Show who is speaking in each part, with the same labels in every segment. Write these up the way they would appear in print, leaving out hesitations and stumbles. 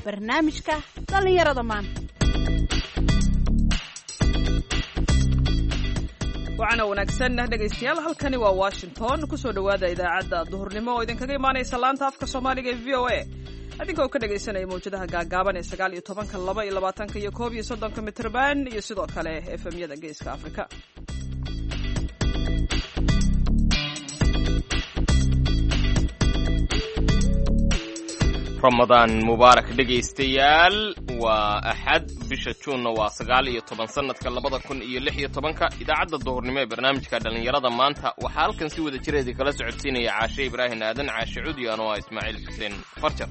Speaker 1: barnaamijka dhallinyarada maanta.
Speaker 2: waxaana wanaagsan dhegaystayaal, halkani waa Washington. kusoo dhawaada idaacadda duhurnimo oo idinkaga imaanaysa laanta afka Soomaaliga ee VOA. adinkoo ka dhagaysanaya mawjadaha gaagaaban ee 19, 22 iyo 31 mitrban iyo sidoo kale FM-yada Geeska Afrika.
Speaker 3: Ramadan Mubarak dhegaystayaal, waa Axad bisha Juunna waa 19 sanadka 2016. idaacadda duhurnimo ee barnaamijka dhalinyarada maanta waxaa halkan si wada jireed kala socodsiinaya Caashe Ibraahin Aadan, Caashe Cudi, anoo ah Ismaaciil Xuseen Farjar.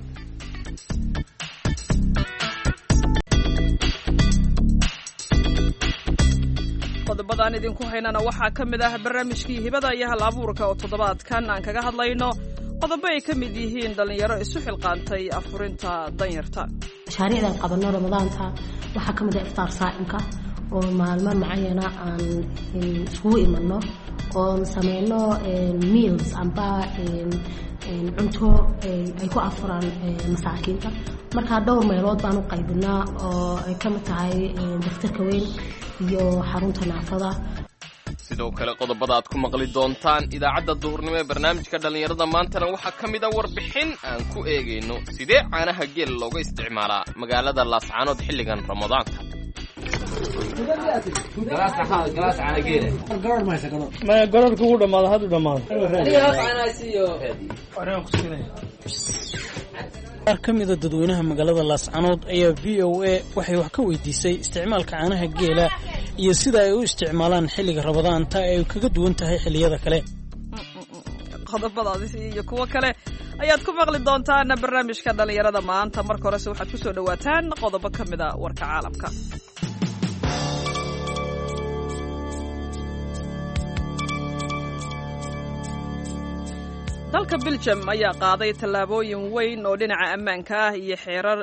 Speaker 2: qodobadaan idinku haynana waxaa ka mid ah barnaamijkii hibada iyo hal-abuurka oo toddobaadkan aan kaga hadlayno qodobo ay ka mid yihiin dhalinyaro isu xilqaantay afurinta danyarta.
Speaker 4: mashaariicdan qabanno ramadaanta waxaa ka mid ah iftaar saa'imka oo maalmo macayana aan isugu imanno oon sameyno meals amba cunto ay ku afuraan masaakiinta. markaa dhowr meelood baan u qaybinaa oo ay ka mid tahay daftarka weyn iyo xarunta naafada.
Speaker 3: sidoo kale qodobada aad ku maqli doontaan idaacadda duhurnimo ee barnaamijka dhalinyarada maantana waxaa ka mid a warbixin aan ku eegayno sidee caanaha geel looga isticmaalaa magaalada Laascaanood xilligan Ramadaanka.
Speaker 5: qaar ka mida dadweynaha magaalada Laascaanood ayaa VOA waxay wax ka weydiisay isticmaalka caanaha geela iyo sida ay u isticmaalaan xilliga Ramadaanta ay kaga duwan tahay xilliyada kale.
Speaker 2: qodobadaasi iyo kuwa kale ayaad ku maqli doontaan barnaamijka dhalinyarada maanta. marka horese waxaad ku soo dhawaataan qodobo ka mid ah warka caalamka. dalka Belgium ayaa qaaday tallaabooyin weyn oo dhinaca ammaanka ah iyo xeerar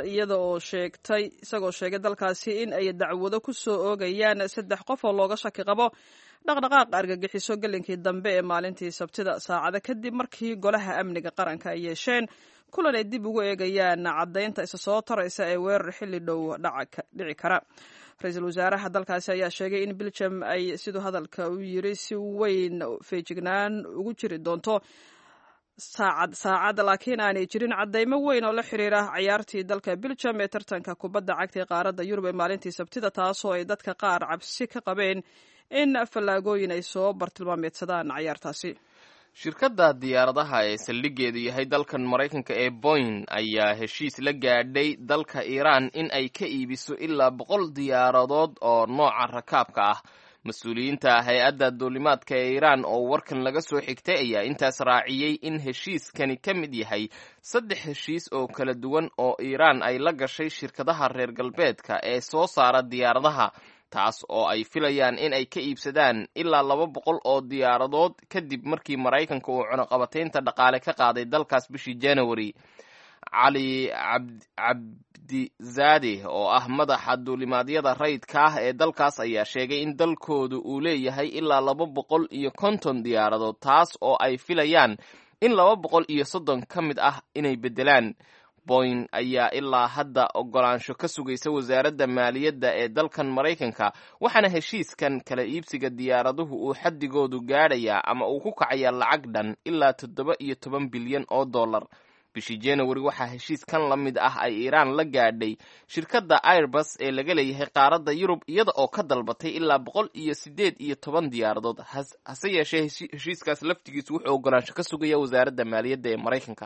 Speaker 2: isagoo sheegay dalkaasi in ay dacwado ku soo oogayaan 3 qof oo looga shaki qabo dhaqdhaqaaq argagixiso gelinkii dambe ee maalintii Sabtida, saacado kadib markii golaha amniga qaranka ay yeesheen kulan ay dib ugu eegayaan caddaynta isa soo taraysa ee weerar xilli dhow dhici kara. ra-iisul wasaaraha dalkaasi ayaa sheegay in Belgium ay sidoo hadalka u yiri si weyn feejignaan ugu jiri doonto saacad laakiin aanay jirin caddaymo weyn oo la xiriira ciyaartii dalka Belgium ee tartanka kubadda cagta ee qaaradda Yurub ee maalintii Sabtida, taasoo ay dadka qaar cabsi ka qabeen in fallaagooyin ay soo bartilmaameedsadaan ciyaartaasi.
Speaker 3: shirkadda diyaaradaha ee saldhigeedu yahay dalkan Maraykanka ee Boeing ayaa heshiis la gaadhay dalka Iran in ay ka iibiso ilaa 100 diyaaradood oo nooca rakaabka ah. mas-uuliyiinta hay-adda duulimaadka ee Iran oo warkan laga soo xigtay ayaa intaas raaciyey in heshiiskani ka mid yahay 3 heshiis oo kala duwan oo Iran ay la gashay shirkadaha reer galbeedka ee soo saara diyaaradaha, taas oo ay filayaan in ay ka iibsadaan ilaa 200 oo diyaaradood kadib markii Maraykanka uu cunaqabataynta dhaqaale ka qaaday dalkaas bishii January. cali cabdizaade oo ah madaxa duulimaadyada rayidka ah ee dalkaas ayaa sheegay in dalkoodu uu leeyahay ilaa 250 diyaaradood, taas oo ay filayaan in 230 ka mid ah inay beddelaan. Boeing ayaa ilaa hadda ogolaansho ka sugaysa wasaaradda maaliyadda ee dalkan Maraykanka, waxaana heshiiskan kala iibsiga diyaaraduhu uu xaddigoodu gaadhayaa ama uu ku kacayaa lacag dhan ilaa 17 bilyan oo dollar. bishii January waxaa heshiiskan la mid ah ay Iran la gaadhay shirkadda Airbus ee laga leeyahay qaaradda Yurub iyada oo ka dalbatay ilaa 118 diyaaradood. hase yeeshee heshiiskaas laftigiisu wuxuu ogolaansho ka sugaya wasaaradda maaliyadda ee Maraykanka.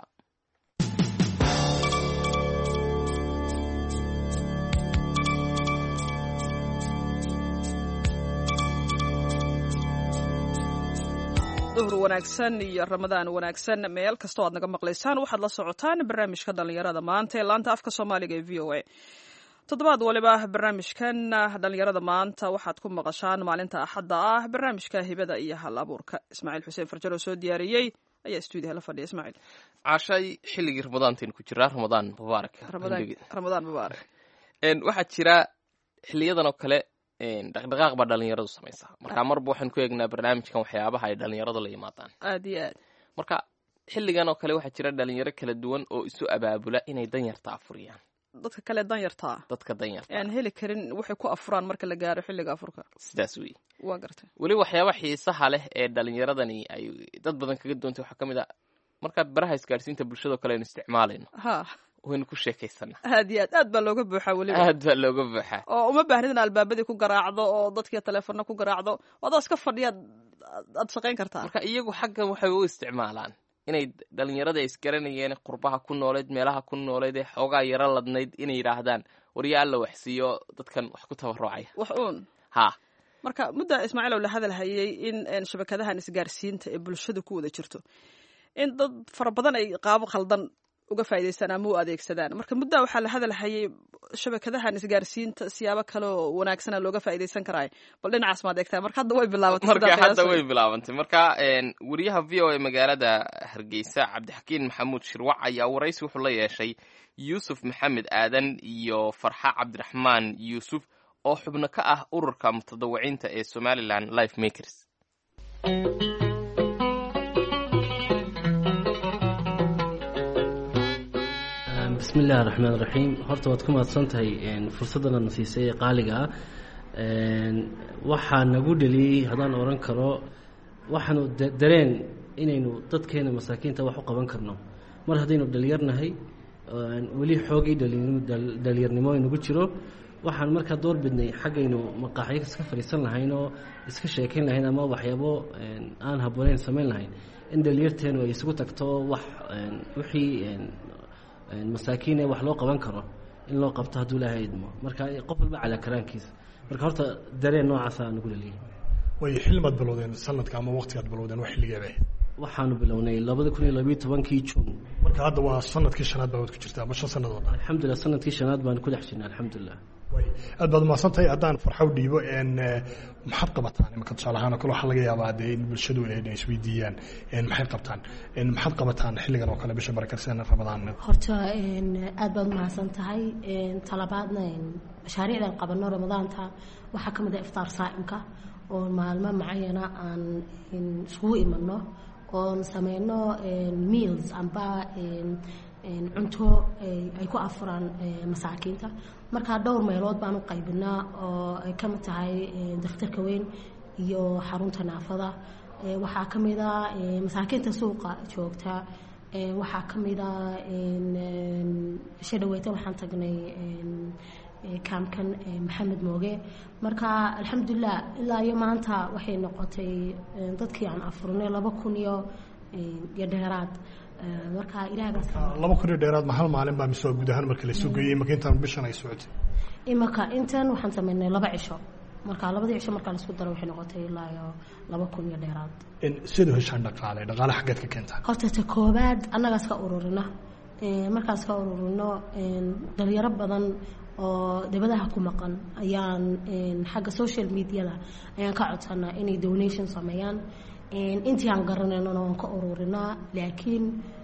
Speaker 2: duhur wanaagsan iyo Ramadaan wanaagsan meel kasta oo aad naga maqlaysaan. waxaad la socotaan barnaamijka dhalinyarada maanta ee laanta afka Soomaaliga ee VOA. toddobaad waliba barnaamijkan dhalinyarada maanta waxaad ku maqashaan maalinta Axadda ah barnaamijka hibada iyo hal-abuurka. Ismaaciil Xuseen Farjar oo soo diyaariyey ayaa stuudiyaha la fadhiya. Ismaaciil,
Speaker 3: Caashay, xilligii Ramadaantiin ku jiraa. Ramadaan Mubaarak.
Speaker 2: Ramadaan Mubaarak.
Speaker 3: waxaa jira xiliyadan oo kale dhaqdhaqaaq baa dhalinyaradu samaysaa. marka marba waxaan ku eegnaa barnaamijkan waxyaabaha ay dhalinyaradu la yimaadaan.
Speaker 2: aad iyo aad.
Speaker 3: marka xilligan oo kale waxaa jira dhalinyaro kala duwan oo isu abaabula inay danyarta afuriyaan.
Speaker 2: dadka kale danyartaa
Speaker 3: dadka danyarta
Speaker 2: aan heli karin waxay ku afuraan marka la gaaro xilliga afurka
Speaker 3: sidaas wey
Speaker 2: waa gartay
Speaker 3: weli waxyaaba xiisaha leh ee dhalinyaradani ay dad badan kaga doontay waxaa ka mid a markaad baraha isgaadhsiinta bulshada kale aynu isticmaalayno waynu ku sheekaysana
Speaker 2: aad iyo aad baa looga buuxaa weliba
Speaker 3: aad baa looga buuxaa
Speaker 2: oo uma baahnid in albaabadii ku garaacdo oo dadkii teleefona ku garaacdo adoo iska fadhiyaad aad shaqayn kartaa
Speaker 3: marka iyagu xaggan waxay u isticmaalaan inay dhalinyarada isgaranayeen qurbaha ku nooleed meelaha ku nooleed ee xoogaa yaro ladnayd inay yidhaahdaan waryaa alla waxsiiyo dadkan wax ku tabarucaya
Speaker 2: wax uun
Speaker 3: ha
Speaker 2: marka mudda ismaaciilow la hadal hayay in shabakadahan isgaarsiinta ee bulshada ku wada jirto in dad fara badan ay qaabo khaldan uga faa'iidaystaan ama u adeegsadaan marka muddaa waxaa la hadal hayay shabakadahan isgaarsiinta siyaabo kale oo wanaagsana looga faa'iidaysan karaayo bal dhinacaas maad eegtaa marka hadda way
Speaker 3: bilaabantay marka wariyaha v o a magaalada hargeysa cabdixakiin maxamuud shirwac ayaa waraysi wuxuu la yeeshay yuusuf maxamed aadan iyo farxa cabdiraxmaan yuusuf oo xubno ka ah ururka mutadawiciinta ee somalilan life makers
Speaker 6: بسم الله الرحمن الرحيم horta waad ku mahadsan tahay fursadana na siisay qaaliga waxaa nagu dhaliyay hadaan oran karo waxaanu dareen inaynu dadkeena masaakiinta wax u qaban karno mar haddaynu dhalinyarnahay weli xoogii dhalinyarnimo inagu jiro waxaan markaa door bidnay xaggaynu maqaaxyo iska fadhiisan lahayn oo iska sheekayn lahayn ama waxyaabo aan habboonayn samayn lahayn in dhalinyarteenu ay isugu tagto wax wixii masaakiin ee wax loo qaban karo in loo qabto hadduu ilaahay idmo marka qof walba calaa karaankiisa marka horta dareen noocaasaa nagu dhaliyay
Speaker 7: way xilmaad bilowdeen sanadka ama waqtigaad bilowdeen wax xilligeeda
Speaker 6: waxaanu bilownay 2012 June
Speaker 7: marka hadda waa sanadkii shanaad baad ku jirtaa ama 5 sanadood
Speaker 6: alxamdulillah sanadkii shanaad baan ku dhex jirnay alxamdulillah
Speaker 7: way aad baad mahadsantahay haddaan farxo dhiibo maxaad qabataan imika tusaale ahaan kale waxaa laga yaabaa dee in bulshadu inay isweydiiyaan maxay qabtaan maxaad qabataan xilligan oo kale bisha barakaysan ramadaan
Speaker 4: horta aad baad mahadsan tahay talabaadna mashaariicdan qabano ramadaanta waxaa ka mid ah iftaar saa'imka oo maalmo macayana aan isugu imano oon sameyno meals amba cunto ay ku afuraan masaakiinta markaa dhowr meelood baan u qaybinaa oo ay ka mid tahay daktarka weyn iyo xarunta naafada waxaa ka mid ah masaakiinta suuqa joogta waxaa ka mid ah shadhaweyta waxaan tagnay kaamkan maxamed mooge marka alxamdulilah ilaa iyo maanta waxay noqotay dadkii aan afurnay 2,000 iyo dheeraad marka ilaahay baa
Speaker 7: 2,000 dheeraad ma hal maalin baa mise guud ahaan marka la soo geeyay marka intaan bishan ay socotay
Speaker 4: imaka intan waxaan sameynay 2 cisho marka 2 cisho marka la isku daro waxay noqotay ilaa iyo 2,000 iyo dheeraad
Speaker 7: sidoo heshaan dhaqaale xageed ka keentaa
Speaker 4: horta ta koobaad annagaas ka ururina markaas ka ururino dhalinyaro badan oo dibadaha ku maqan ayaan xagga social media-da ayaan ka codsanaa inay donation sameeyaan intii aan garanayno waan ka ururinaa laakiin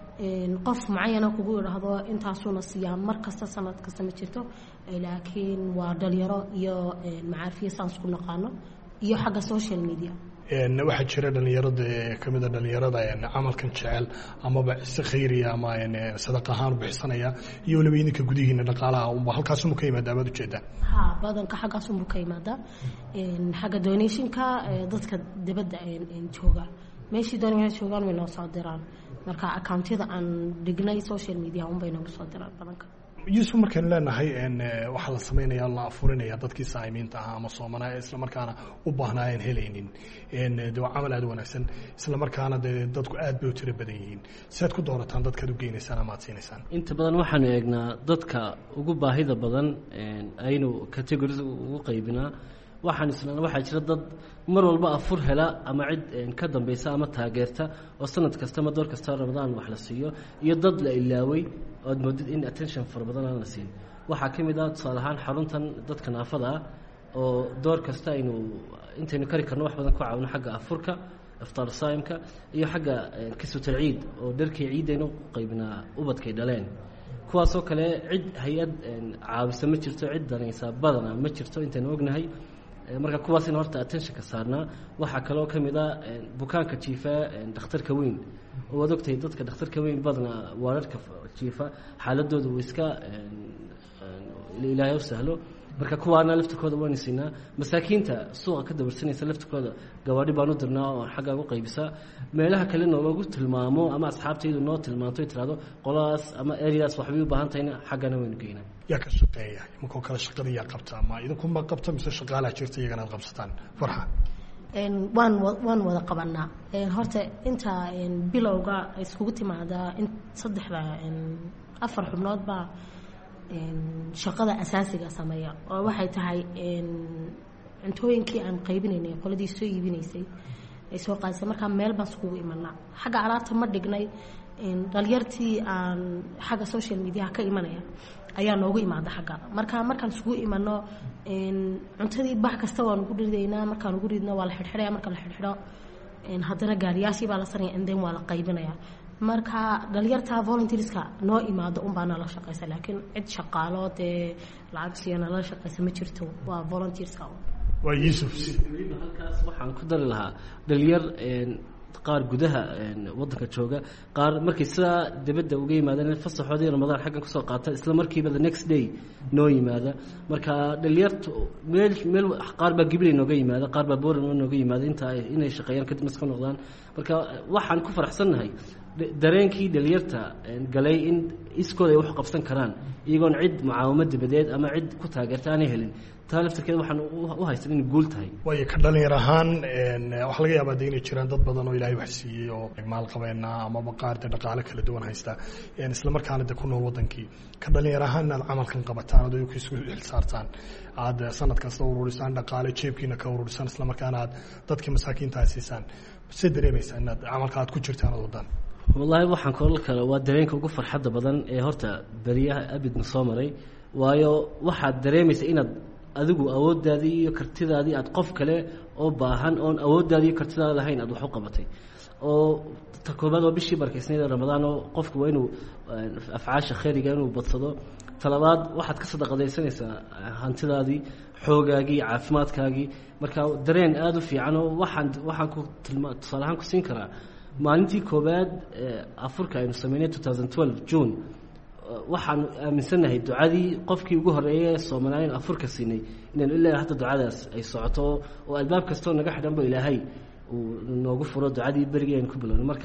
Speaker 4: qof macayana kugu yidhaahdo intaasuna siyaa mar kasta sanad kasta ma jirto laakiin waa dhalinyaro iyo macaarifiya saan isku naqaano iyo xagga social media
Speaker 7: waxaa jira dhalinyarada kamid a dhalinyarada camalkan jecel amaba si khayriya ama sadaqa ahaan bixsanaya iyo waliba idinka gudihiina dhaqaalaha unba halkaasuma ka yimaada abaad ujeedaa
Speaker 4: ha badanka xaggaasunbu ka yimaada xagga donationka dadka dibadda jooga meeshii doonaya joogaan way noo soo diraan marka accountyada aan dhignay social media unbay noogu soo diraan badanka
Speaker 7: yuusuf markaynu leenahay waxaa la sameynaya la afurinaya dadkii saa'imiinta ahaa ama soomanaa isla markaana u baahnaayan helaynin de waa camal aad wanaagsan isla markaana de dadku aad bay u tiro badan yihiin siaad ku doorataan dadkaad u geynaysaan ama aad siinaysaan
Speaker 6: inta badan waxaanu eegnaa dadka ugu baahida badan aynu categories ugu qaybinaa waxaan isla waxaa jira dad mar walba afur hela ama cid ka dambaysa ama taageerta oo sanad kasta ama door kasta ramadaan wax la siiyo iyo dad la ilaaway oo moodid in attention far badan aan la siin waxaa ka mid ah tusaale ahaan xaruntan dadka naafada ah oo door kasta aynu intaynu kari karno wax badan ku caawino xagga afurka iftaar saa'imka iyo xagga kisuutul ciid oo dharkii ciidaynu qaybinaa ubadkay dhaleen kuwaasoo kale cid hay-ad caawisa ma jirto cid danaysa badana ma jirto intaynu ognahay marka kuwaasina horta attentionka saarnaa. waxaa kaloo ka mid ah bukaanka jiifa dhakhtarka weyn oo waad ogtahay dadka dhakhtarka weyn badna waararka jiifa xaaladooda way iska ilaahay u sahlo, marka kuwaana laftirkooda waan siinaa. masaakiinta suuqa ka dabarsanaysa laftirkooda gawaadhi baan u dirnaa oo xagga ugu qaybisaa. meelaha kale noogu tilmaamo ama asxaabtaydu noo tilmaanto tiraado qoladaas ama areas waxbay u baahan tahayna xaggana waynu geynaa.
Speaker 7: yaa ka shaqeeya imankoo kale shaqada yaa qabta ama idinkuma qabta mise shaqaalaha jirta iyagana ad qabsataan? Farxa.
Speaker 4: waan wada qabanaa. horta inta bilowga iskugu timaadaa in 4 xubnood baa shaqada asaasiga sameeya, oo waxay tahay cuntooyinkii aan qaybinaynay qoladii soo iibinaysay ay soo qaadisay. markaa meel baan iskugu imanaa. xagga alaabta ma dhignay, dhalinyartii aan xagga social media ka imanaya ayaa noogu imaada xagga. markaan iskugu imano cuntadii bax kasta waan ugu ridaynaa. markaan ugu ridno waa la xidhxidhaya. marka la xidhxidho haddana gaariyaashii baa la saraya and then waa la qaybinaya. marka dhalinyarta volunteerska noo imaado unbaa nala shaqaysa, laakiin cid shaqaalo dee lacag siiya nala shaqaysa ma jirto, waa volunteerska.
Speaker 7: waa Yuusuf.
Speaker 6: halkaas waxaan ku dari lahaa dhalinyar qaar gudaha wadanka jooga, qaar markay sidaa dibadda uga yimaadeen fasaxoodii Ramadaan xaggan kusoo qaata isla markiiba the next day noo yimaada. marka dhalinyartu meel qaar baa Gibril nooga yimaada, qaar baa Boran nooga yimaada inay shaqeeyaan kadib iska noqdaan. marka waxaan ku faraxsanahay dareenkii dhalinyarta galay in iskooda ay wax qabsan karaan iyagoon cid mucaawamad dibadeed ama cid ku taageerta aanay helin. taa laftirkeeda waxaan u haystan inay guul tahay.
Speaker 7: waayo ka dhalinyar ahaan waxaa laga yaabaa de inay jiraan dad badan oo ilaahay wax siiyey oo maal qabeena amaba qaar de dhaqaale kala duwan haysta, isla markaana de ku nool wadankii. ka dhalinyar ahaan inaad camalkan qabataan ad ku isku xilsaartaan, aad sanad kasta ururisaan dhaqaale jeebkiina ka ururisaan, isla markaana aad dadkii masaakiinta siisaan. see dareemaysaa inaad camalka aad ku jirtaan ad wadaan?
Speaker 6: wallaahi waxaan kool kale waa dareenka ugu farxadda badan ee horta beriyaha abidna soo maray. waayo waxaad dareemaysa inaad adigu awooddaadii iyo kartidaadii aad qof kale oo baahan oon awooddaadii iyo kartidaada lahayn aad wax u qabatay. oo ta koobaad waa bishii barkaysnayd ee Ramadaan oo qofku waa inuu afcaasha khayriga inuu badsado. talabaad waxaad ka sadaqadaysanaysaa hantidaadii, xoogaagii, caafimaadkaagii. marka dareen aada u fiican oo waxaan ku tusaale ahaan ku siin karaa maalintii koobaad afurka aynu sameynay 2012 June. waxaan aaminsanahay ducadii qofkii ugu horeeyay Soomaaliyeed afurka siinay inaan ilaa hadda ducadaas ay socoto oo albaab kastoo naga xidhanba Ilaahay uu noogu furo ducadii berigeen ku bilowno. marka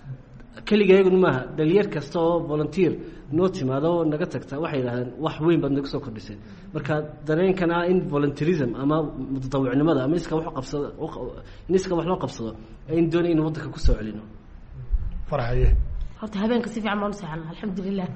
Speaker 6: kaligeeygu maaha, dhalinyar kasta oo volunteer noo timaado naga tagta waxay yiraahdeen wax weyn baad nagu soo kordhisay. marka dareenkana in volunteerism ama mutadawwicnimada ama iska wax loo qabsado ay doonayaan in wadanka ku soo celino.
Speaker 7: Farxaye.
Speaker 4: horta habeenka si fiican baan u seexanaa alxamdulilah.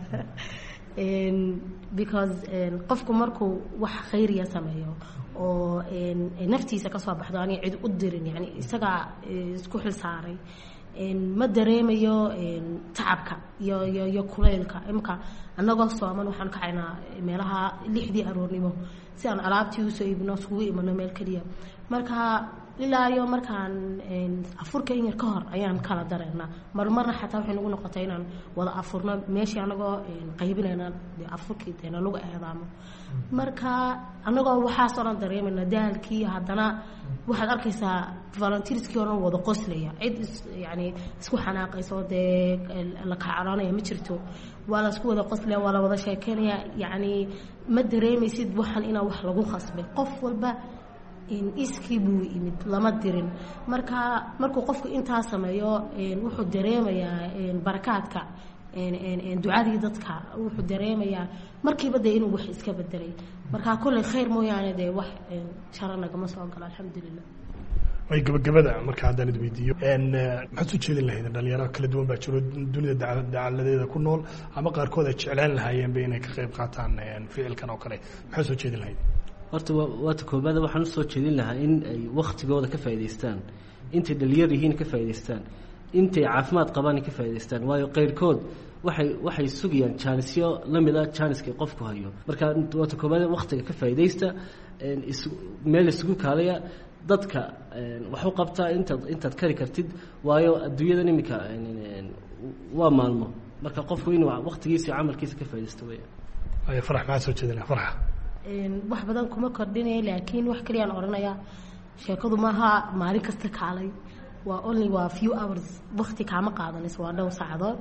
Speaker 4: because qofku markuu wax khayriya sameeyo oo naftiisa ka soo baxdo aan cid u dirin, yani isaga isku xil saaray, ma dareemayo tacabka iyo kuleylka. imka annagoo sooman waxaan kacaynaa meelaha 6 aroornimo si aan alaabtii usoo iibino isugu imano meel keliya. marka ilaa iyo markaan afurka in yar ka hor ayaan kala dareennaa. marmarna xataa waxay nagu noqotay inaan wada afurno meeshii annagoo qaybinayna afurkii deena lagu eedaamo. marka annagoo waxaasoo dhan dareemayna daalkii, haddana waxaad arkaysaa volunteerskii oo dhan wada qoslaya, cid yani isku xanaaqayso dee la kacaroonaya ma jirto. waa la isku wada qoslaya, waa la wada sheekeynaya. yani ma dareemaysid waxaan inaa wax lagu khasbay. qof walba iskii buu imid, lama dirin. markuu qofku intaa sameeyo wuxuu dareemayaa barakaadka ducadii dadka, wuxuu dareemayaa markiiba dee inuu wax iska bedelay. marka kolley khayr mooyaane dee wax shara nagama soo galo alxamdulilah.
Speaker 7: way gabagabada marka haddaan id weydiiyo maxaad soo jeedin lahayd? dhalinyaro kala duwan baa jiro dunida dacaladeeda ku nool, ama qaarkood ay jeclaan lahaayeenba inay ka qayb qaataan ficilkan oo kale. maxaad soo jeedin lahayd?
Speaker 6: horta waata koobaad waxaan u soo jeedin lahaa in ay waqtigooda ka faa'iidaystaan, intay dhalinyar yihiin ka faa'iidaystaan, intay caafimaad qabaan ka faa'iidaystaan. waayo qayrkood waxay sugayaan jaanisyo la mid ah jaaniska qofku hayo. marka waata koobaad waqtiga ka faa'iidaysta, meel isugu kaalaya, dadka wax u qabtaa intaad kari kartid. waayo adduunyadan iminka waa maalmo, marka qofku inuu waqtigiisa camalkiisa ka faa'iidaysto weeye.
Speaker 7: ay farax maxaa soo jeedin? farxa
Speaker 4: wax badan kuma kordhinaya laakiin wax kaliyaan odhanaya sheekadu maaha maalin kasta kaalay waa only waa few hours waqti kaama qaadanayso waa dhowr saacadood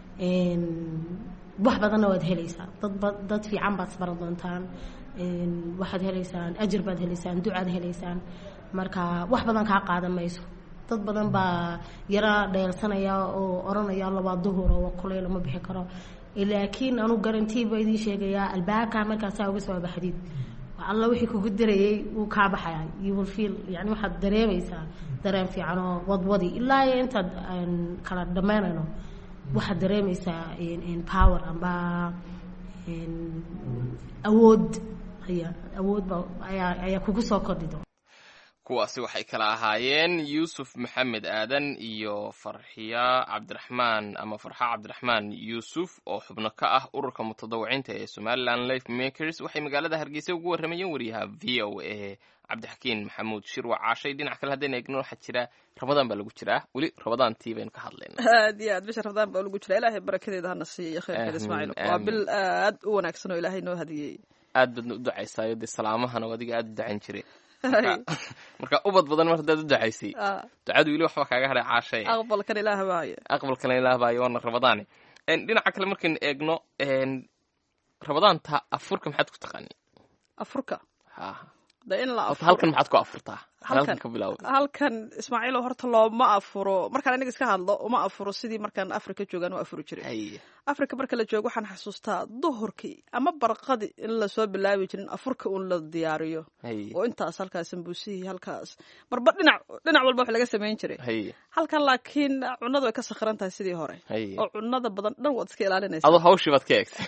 Speaker 4: wax badanna waad helaysaa dad fiican baad isbaran doontaan waxaad helaysaan ajir baad helaysaan ducaad helaysaan marka wax badan kaa qaadan mayso dad badan baa yara dheelsanaya oo oranaya labaa duhur oo kulay lama bixi karo laakiin anu garantii baa idiin sheegayaa albaabka markaasaa uga soo baxdid alla wixii kugu dirayay wuu kaa baxaya you will feel yani waxaad dareemaysaa dareen fiican oo wadwadi ilaa intaad kala dhammaynayno waxaad dareemaysaa power amba awoodba ayaa kugu soo kordhido
Speaker 3: kuwaasi waxay kala ahaayeen yuusuf maxamed aadan iyo farxiya cabdiraxmaan ama farxa cabdiraxmaan yuusuf oo xubno ka ah ururka mutadawiciinta ee somaliland life makers waxay magaalada hargeysa ugu warramayeen wariyaha v o a cabdixakiin maxamuud shirwa caashay dhinac kale haddayna eegno waxaa jira ramadaan baa lagu jiraa weli ramadaantii baynu ka hadlayna
Speaker 2: aad iyo aad bisha ramadaan baa lagu jiraa ilaahay barakadeeda hana siiya iyo khayrkeeda ismaaciil waa bil aad u wanaagsan oo ilaahay noo hadiyey
Speaker 3: aad baadna u ducaysaayo dee salaamahana adiga aad u ducayn jiray marka ubad badan mar hadaad u ducaysay ducadu weli waxba kaaga hadhay caashay
Speaker 2: aqbalkan ilaah baayo
Speaker 3: waana ramadaani dhinaca kale markaynu eegno ramadaanta afurka maxaad ku taqaani
Speaker 2: afurka
Speaker 3: halkan maxaad ku afurtaa
Speaker 2: halkan ismaaciilo horta looma afuro markaan aniga iska hadlo uma afuro sidii markaan afrika joogaan u afuri jiray afrika marka la joogo waxaan xasuustaa duhurkii ama barqadii in lasoo bilaabi jirin afurka un la diyaariyo oo intaas halkaas sambuusihii halkaas marba dhinac walba wax laga samayn jiray halkan laakiin cunadu way ka sakran tahay sidii hore oo cunada badan dhan waad iska ilaalinaysaa
Speaker 3: adoo hawshii baad ka eegtay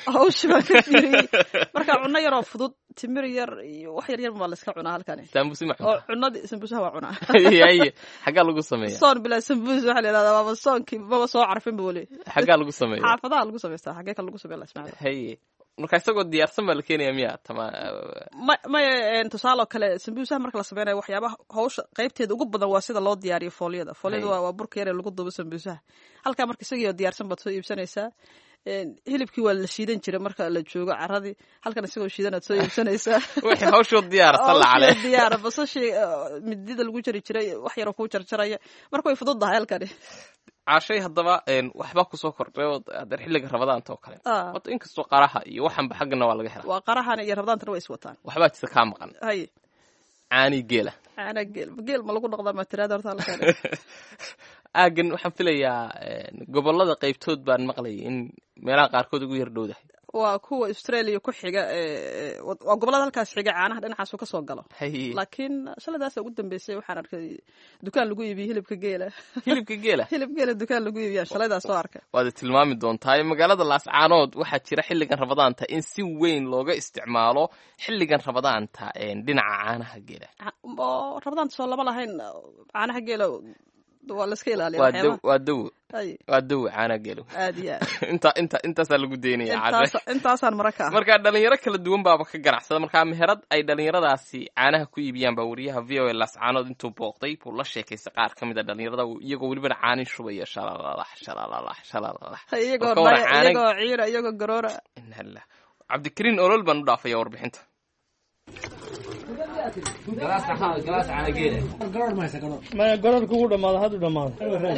Speaker 2: marka cunno yaroo fudud timir yar iyo wax yar baa la iska cunaa halkani oo cunadii sambuusaha waa cunaa
Speaker 3: xaggaa lagu sameeya
Speaker 2: soon bilaa sambuus waxaa la yidhahdaa waaba soonkii maba soo carfin boole
Speaker 3: xaggaa lagu sameeya
Speaker 2: xaafadaha lagu samaystaa xaggee kale lagu sameeya la ismaaciil
Speaker 3: marka isagoo diyaarsan baa la keenaya miya
Speaker 2: maya tusaaloo kale sambuusaha marka la sameynayo waxyaabaha hawsha qaybteeda ugu badan waa sida loo diyaariyo foolyada waa burka yar ee lagu dubo sambuusaha halkaa marka isagii oo diyaarsan baad soo iibsanaysaa hilibkii waa la shiidan jiray marka la joogo caradii halkan isagoo shiidanaad soo iibsanaysaa
Speaker 3: wixii hawshood diyaara
Speaker 2: basashii midida lagu jari jiray wax yaroo kuu jarjaraya marka way fududdahay halkani
Speaker 3: caashay haddaba waxbaa kusoo kordhay hadeer xilliga ramadaanta oo kale wato inkastoo qaraha iyo waxanba xaggana waa laga helaa
Speaker 2: waa qarahana iyo ramadaantana way iswataan
Speaker 3: waxbaa jisa kaa maqan caani geela
Speaker 2: geel ma lagu dhaqdaa matiraada horta halkan
Speaker 3: aagan waxaan filayaa gobolada qaybtood baan maqlayay in meelaha qaarkood ugu yar dhowdahay
Speaker 2: waa kuwa australia ku xiga waa gobolada halkaas xiga caanaha dhinacaasu kasoo galo laakiin shaladaasa ugu dambeysay waxaan arkay dukaan lagu iibiye hilib geela dukaan lagu iibiya shalaydaa soo arkay
Speaker 3: waad tilmaami doontaa magaalada laascaanood waxaa jira xilligan ramadaanta in si weyn looga isticmaalo xilligan ramadaanta dhinaca caanaha geela
Speaker 2: oo ramadaanta soo lama lahayn caanaha geela waa la iska ilaaliya
Speaker 3: waa dawo caanaha geelo
Speaker 2: aad iyo aad
Speaker 3: intaasaa lagu daynaya
Speaker 2: intaasaan maraka
Speaker 3: marka dhalinyaro kala duwan baaba ka ganacsada markaa meherad ay dhalinyaradaasi caanaha ku iibiyaan baa wariyaha v o a laascaanood intuu booqday buu la sheekaystay qaar ka mid a dhalinyarada iyagoo welibana caanin shubaya
Speaker 2: iyagoo ciira iyagoo garoora
Speaker 3: cabdikariin olol baan u dhaafaya warbixinta
Speaker 5: garoorka ugu dhamaado haduu dhamaado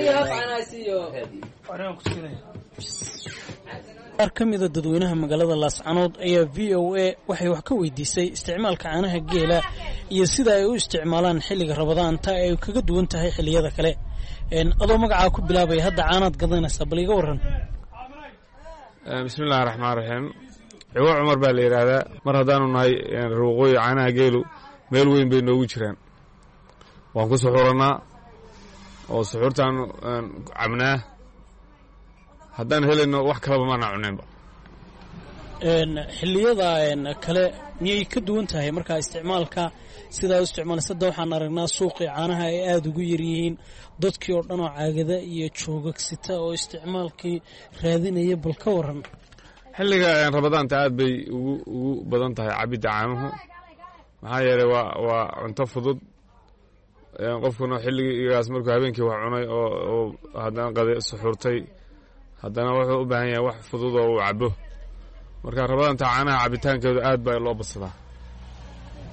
Speaker 5: qaar ka mida dadweynaha magaalada laascanood ayaa v o a waxay wax ka weydiisay isticmaalka caanaha geela iyo sida ay u isticmaalaan xilliga ramadaanta ay kaga duwan tahay xilliyada kale adoo magacaa ku bilaabaya hadda caanaad gadanaysaa bal iga waran
Speaker 8: bismillahi raxmaan raxiim ciwo cumar baa la yidhaahdaa mar haddaanu nahay ruuqooyi caanaha geelu meel weyn bay noogu jiraan waan ku suxuurannaa oo suxuurtaanu cabnaa haddaan helayno wax kalaba maana cunaynba
Speaker 5: xilliyada kale miyay ka duwan tahay markaa isticmaalka sidaa u isticmaalaysa hadda waxaan aragnaa suuqii caanaha ay aada ugu yaryihiin dadkii oo dhan oo caagada iyo joogagsita oo isticmaalkii raadinaya bal ka waran
Speaker 8: xilliga ramadaanta aad bay ugu badan tahay cabidda caanuhu maxaa yeelay waa cunto fudud qofkuna xilligaas markuu habeenkii wax cunay oo haddana suxuurtay haddana wuxuu u baahan yahay wax fudud oo uu cabo marka ramadaanta caanaha cabitaankooda aad baa loo badsadaa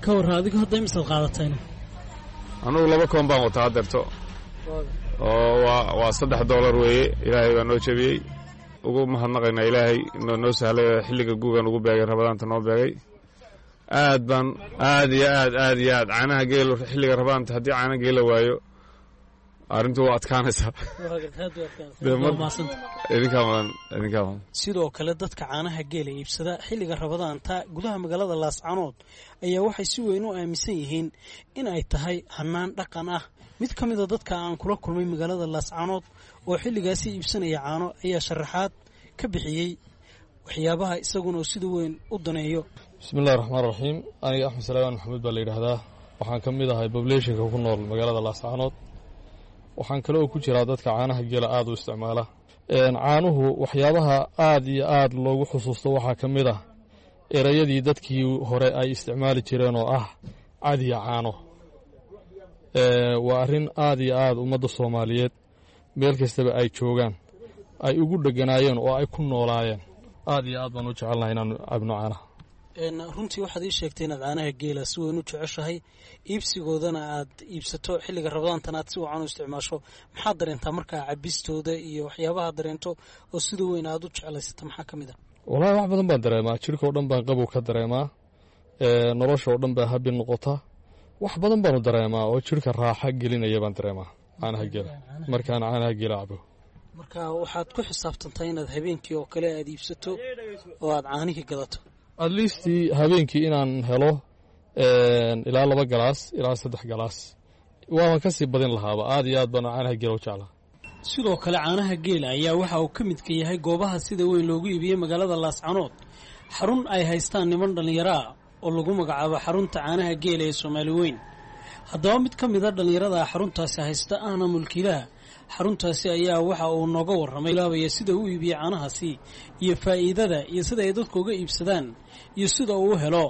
Speaker 5: ka warra adigu hadda imisaad qaadatayna
Speaker 8: anugu 2 koon baan wataa deerto oo waa $3 weeye ilaahay baa noo jabiyey ugu mahadnaqaynaa ilaahay noo sahlay xilliga guugan ugu beegay rabadaanta noo beegay aad iyo aad caanaha geelo xilliga rabadaanta haddii caana geela waayo arrintu waa adkaanaysaa
Speaker 5: sidoo kale dadka caanaha geela iibsada xilliga rabadaanta gudaha magaalada laascanood ayaa waxay si weyn u aaminsan yihiin in ay tahay hannaan dhaqan ah mid ka mida dadka aan kula kulmay magaalada laascanood oo xilligaasi iibsanaya caano ayaa sharaxaad ka bixiyey waxyaabaha isaguna sida weyn u daneeyo
Speaker 9: bismillahi raxmaani raxiim aniga axmed salaamaan maxamuud baa la yidhaahdaa waxaan ka mid ahay populationka ku nool magaalada laascanood waxaan kale oo ku jiraa dadka caanaha geela aad u isticmaala caanuhu waxyaabaha aad iyo aad loogu xusuusto waxaa ka mid ah erayadii dadkii hore ay isticmaali jireen oo ah cadiya caano waa arrin aad iyo aad ummadda soomaaliyeed meel kastaba ay joogaan ay ugu dheganaayeen oo ay ku noolaayeen aad iyo aad baan u jecelnahay inaanu cabno caanaha
Speaker 5: runtii waxaad ii sheegtay inaad caanaha geela si weyn u jeceshahay iibsigoodana aad iibsato xilliga rabadaantana aad si wacan u isticmaasho maxaad dareentaa markaa cabistooda iyo waxyaabaha dareento oo sida weyn aad u jeclaysata maxaa ka mid ah
Speaker 9: wallaahi wax badan baan dareemaa jirka oo dhan baan qabow ka dareemaa nolosha oo dhan baa habi noqota wax badan baanu dareemaa oo jirka raaxa gelinaya baan dareemaa caanaha geela markaan caanaha geela cabo
Speaker 5: marka waxaad ku xisaabtantaa inaad habeenkii oo kale aad iibsato oo aad caanihii gadato
Speaker 9: at least habeenkii inaan helo ilaa 2 galaas ilaa 3 galaas waan ka sii badin lahaaba aad iyo aad baan caanaha geela u jeclaa
Speaker 5: sidoo kale caanaha geela ayaa waxa uu ka mid ka yahay goobaha sida weyn loogu iibiyey magaalada laascanood xarun ay haystaan niman dhallinyaro ah oo lagu magacaabo xarunta caanaha geela ee Soomaali weyn haddaba mid ka mid a dhallinyarada xaruntaasi haysta ahna mulkiilaha xaruntaasi ayaa waxa uu nooga warramay laabaya sida uu iibiyo caanahaasi iyo faa'iidada iyo sida ay dadku uga iibsadaan iyo sida uu helo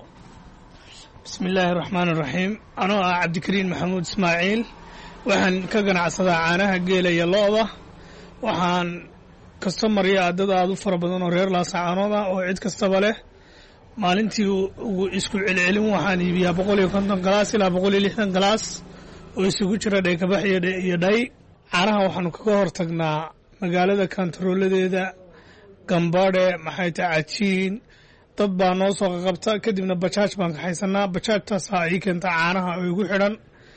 Speaker 10: bismillaahi raxmaani raxiim anoo ah cabdikariin maxamuud ismaaciil waxaan ka ganacsadaa caanaha geela iyo lo-da waxaan kastamariya dad aad u fara badan oo reer laascanood ah oo cid kastaba leh maalintii ugu isku celcelin waxaan iibiyaa 150 galaas ilaa 160 galaas oo isugu jira dhaykabax iyo dhay caanaha waxaanu kaga hortagnaa magaalada kantarooladeeda gambadhe maxay tahay cajiin dad baa noo soo qaqabta kadibna bajaaj baan kaxaysanaa bajaajtaasaa ii keenta caanaha oo igu xidhan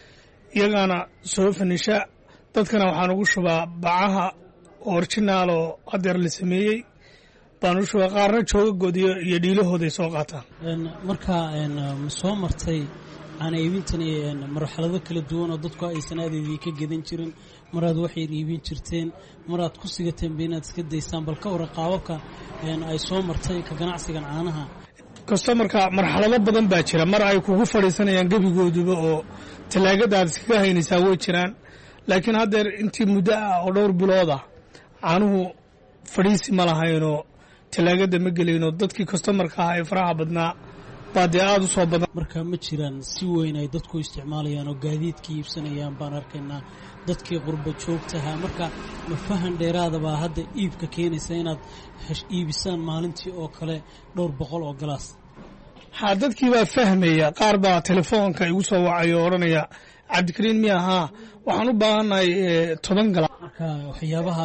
Speaker 10: iyagaana soo fanisha dadkana waxaan ugu shubaa bacaha originaal oo adeer la sameeyey baan u shubaa qaarna joogagood iyo dhiilahooday soo qaataan
Speaker 5: marka ma soo martay caana iibintan marxalado kala duwan oo dadku aysan aadaydii ka gedan jirin maraad waxay iibin jirteen maraad ku sigateen inaad iska daysaan bal ka waran qaababka ay soo martay ka ganacsigan caanaha
Speaker 10: customerka marxalado badan baa jira mar ay kugu fadhiisanayaan gebigooduba oo talaagadaad iskaga haynaysaa way jiraan laakiin haddeer intii muddo ah oo dhowr bilood ah caanuhu fadhiisi ma lahaynoo talaagada ma gelayno dadkii customerka ah ee faraha badnaa baa dee aada u soo badan
Speaker 5: marka ma jiraan si weyn ay dadku isticmaalayaan oo gaadiidkii iibsanayaan baan arkaynaa dadkii qurba joogtaha marka ma fahan dheeraadabaa hadda iibka keenaysa inaad iibisaan maalintii oo kale dhowr boqol oo galaas
Speaker 10: haa dadkii baa fahmaya qaar baa telefoonka igu soo wacay oo odhanaya cabdikariin miya haa waxaan u baahannahay 10 galaas
Speaker 5: marka waxyaabaha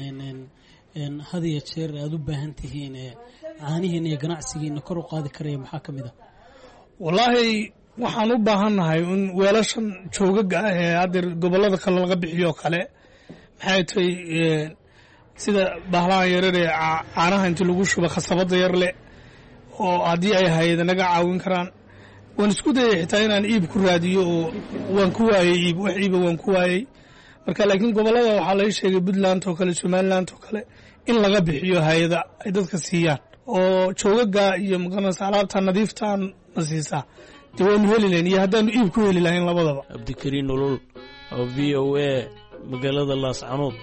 Speaker 5: had iyo jeer aad u baahan tihiin caanihiina iyo ganacsigiina kor u qaadi karaya maxaa ka mid ah
Speaker 10: wallaahi waxaan u baahannahay in weelashan joogaga ah ee haddeer gobollada kale laga bixiyo kale maxay tahay sida bahlahan yarar ee caanaha intii lagu shuba khasabadda yar leh oo haddii ay hayada naga caawin karaan waan isku dayay xitaa inaan iib ku raadiyo oo waan ku waayey iib wax iiba waan ku waayey marka laakiin gobollada waxaa laga sheegay puntland oo kale somaliland oo kale in laga bixiyo hay-ada ay dadka siiyaan oo joogaga iyo maqanaysa alaabta nadiiftaan na siisaa dee waanu heli lahayn iyo haddaanu iib ku heli lahayn labadaba
Speaker 5: cabdikariin nolol oo v o a magaalada laascanood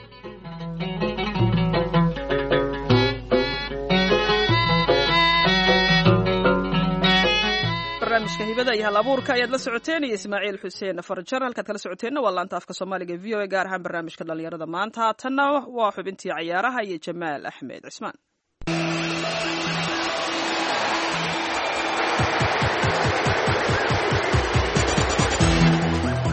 Speaker 2: barnaamijka hibada iyo hal abuurka ayaad la socoteen iyo ismaaciil xuseen farjar halkaad kala socoteenna waa laanta afka soomaaliga v o a gaar ahaan barnaamijka dhallinyarada maanta tanna waa xubintii cayaaraha iyo jamaal axmed cismaan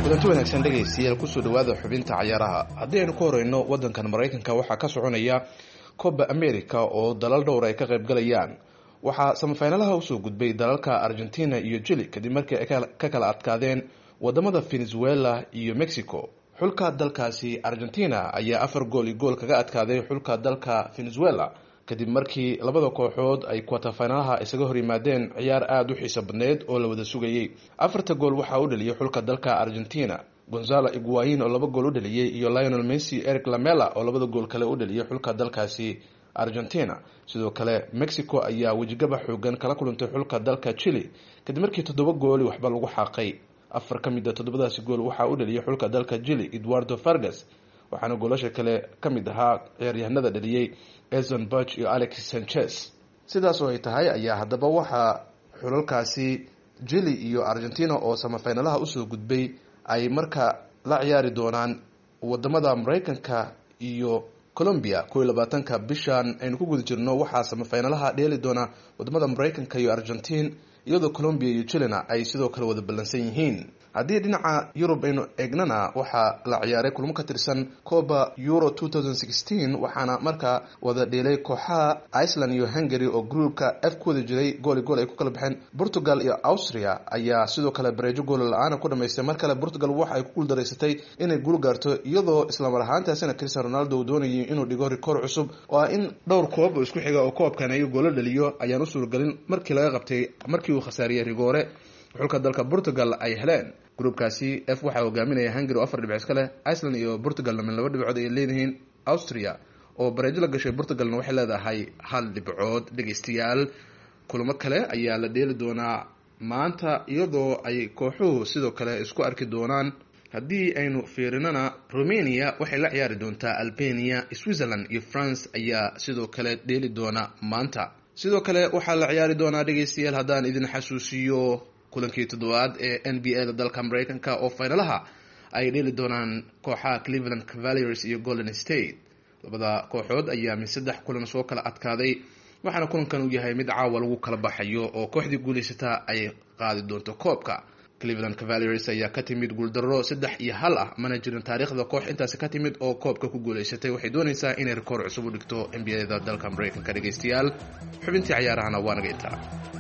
Speaker 11: kulanti wanaagsan dhegaystayaal kusoo dhawaada xubinta cayaaraha. haddii aynu ku horeyno wadankan maraykanka waxaa ka soconaya Copa America oo dalal dhowr ay ka qayb galayaan. waxaa semifinalaha usoo gudbay dalalka Argentina iyo Chile kadib markii ay ka kala adkaadeen wadamada Venezuela iyo Mexico. xulka dalkaasi Argentina ayaa 4 gool iyo gool kaga adkaaday xulka dalka Venezuela kadib markii labada kooxood ay quarter finalaha isaga hor yimaadeen ciyaar aad u xiiso badneed oo la wada sugayay. 4 gool waxa uu dhaliyay xulka dalka Argentina Gonzalo Higuain oo 2 gool u dhaliyay iyo Lionel Messi, Eric Lamela oo 2 gool kale u dhaliyay xulka dalkaasi Argentina. sidoo kale Mexico ayaa wajigaba xoogan kala kulantay xulka dalka Chile kadib markii 7 gool waxba lagu xaqay. 4 kamid ah 7daasi gool waxa uu dhaliyay xulka dalka Chile Eduardo Vargas, waxaana goolasha kale kamid ahaa ciyaaryahanada dhaliyay Edson Buch iyo Alex Sanchez. sidaas oo ay tahay ayaa haddaba waxa xulalkaasi Chile iyo Argentina oo semifinalaha usoo gudbay ay marka la ciyaari doonaan wadamada Mareykanka iyo Colombia 22 bishan aynu ku guda jirno. waxaa semifinalaha dheeli doona wadamada Mareykanka iyo Argentina iyadoo Colombia iyo Chile ay sidoo kale wada ballansan yihiin. haddii dhinaca Europe aynu eegnana waxaa la ciyaaray kulamo ka tirsan Copa Euro 2016 waxaana markaa wada dheelay kooxaha Iceland iyo Hungary oo groupka F ku wada jiray gool ay ku kala baxeen. Portugal iyo Austria ayaa sidoo kale bareejo gool la'aan ku dhameystay. mar kale Portugal waxa ay ku guuldareysatay inay guul gaarto iyadoo isla mar ahaantaasina Cristiano Ronaldo doonayay inuu dhigo rikoor cusub oo in dhowr koob oo isku xiga oo koobkan ay gool dhaliyo ayaan u suuragelin markii laga qabtay markii uu khasaariyay rigoore xulka dalka Portugal ay heleen. groupkaasi F waxa hogaaminaya Hungary oo 4 dhibcood iska leh, Iceland iyo Portugal min 2 dhibcood ay leeyihiin. Austria oo bareejo la gashay Portugalna waxay leedahay 1 dhibcood. dhageystayaal kulamo kale ayaa la dheeli doonaa maanta iyadoo ay kooxuhu sidoo kale isku arki doonaan. haddii aynu fiirinana Romania waxay la ciyaari doontaa Albania, Switzerland iyo France ayaa sidoo kale dheeli doona maanta. sidoo kale waxaa la ciyaari doonaa dhageystayaal haddaan idin xasuusiyo kulankii toddobaad ee NBA dalka Mareykanka oo finalaha ay dheeli doonaan kooxaha Cleveland Cavaliers iyo Golden State. labada kooxood ayaa min 3 kulan soo kala adkaaday waxaana kulankan uu yahay mid caawa lagu kala baxayo oo kooxdii guuleysata ay qaadi doonto koobka. Cleveland Cavaliers ayaa ka timid guuldarro 3-1 ah mana jirin taariikhda koox intaas ka timid oo koobka ku guuleysatay. waxay doonaysaa inay rikoor cusub u dhigto NBA dalka Mareykanka. dhageystayaal xubintii ciyaarahana waa naga intaa.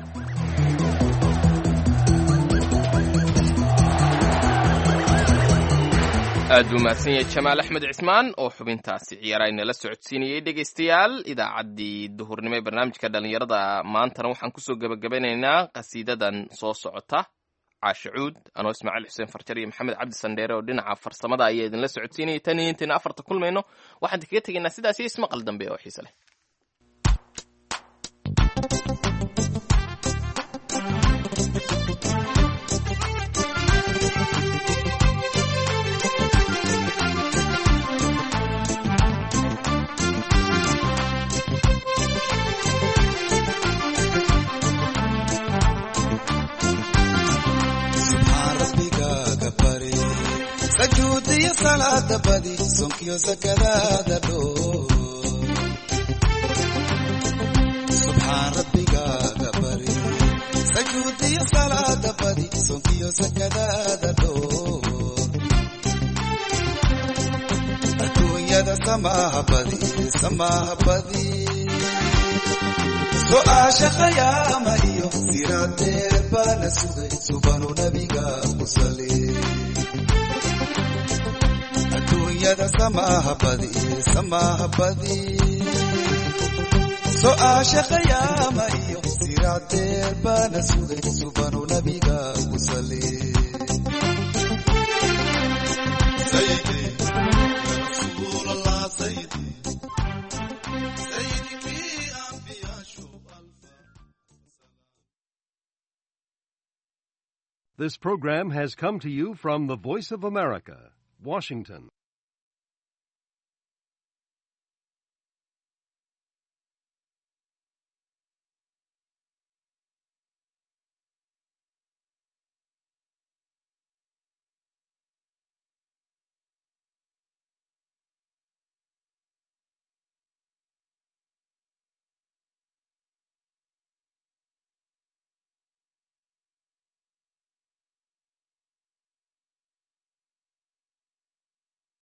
Speaker 3: aad buu mahadsan yahay Jamaal Axmed Cismaan oo xubintaasi ciyaarayna la socodsiinayay. dhegeystayaal idaacaddii duhurnimo ee barnaamijka dhalinyarada maantana waxaan kusoo gabagabanaynaa qasiidadan soo socota. Caasha Cuud, anoo Ismaaciil Xuseen Farjar iyo Maxamed Cabdi Sandheere oo dhinaca farsamada ayaa idinla socodsiinayay. tan iyo intaan 4 kulmayno waxaan kaga tegaynaa sidaas iyo ismaqal dambe oo xiiso leh.
Speaker 12: sajuudiyo salaada badi sonkiyo sakadaada dhoo subxaan rabbigaaga bari sajuudiyo salaada badi sonkiyo sakadaada dhoo adduunyada samaaha badi su'aasha khayaama iyo siraadeer baana sugay subanu nabiga ku sali adduunyada samaaha badi su'aasha khayaama iyo siraadeer baana sugay subanu nabiga ku sali sayyidi ya rasuulallah sayyidi
Speaker 13: This program has come to you from the Voice of America, Washington.